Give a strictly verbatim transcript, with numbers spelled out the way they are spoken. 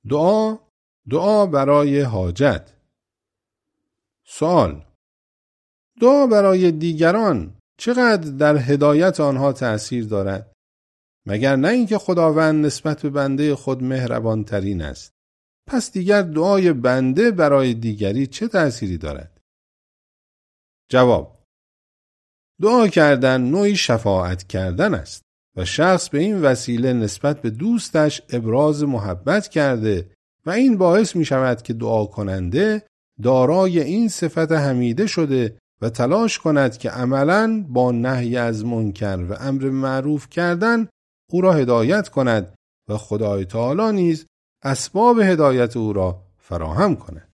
دعا دعا برای حاجت. سوال: دعا برای دیگران چقدر در هدایت آنها تأثیر دارد؟ مگر نه اینکه خداوند نسبت به بنده خود مهربان ترین است؟ پس دیگر دعای بنده برای دیگری چه تأثیری دارد؟ جواب: دعا کردن نوعی شفاعت کردن است و شخص به این وسیله نسبت به دوستش ابراز محبت کرده و این باعث می شود که دعا کننده دارای این صفت حمیده شده و تلاش کند که عملاً با نهی از منکر و امر معروف کردن او را هدایت کند و خدای تعالی نیز اسباب هدایت او را فراهم کند.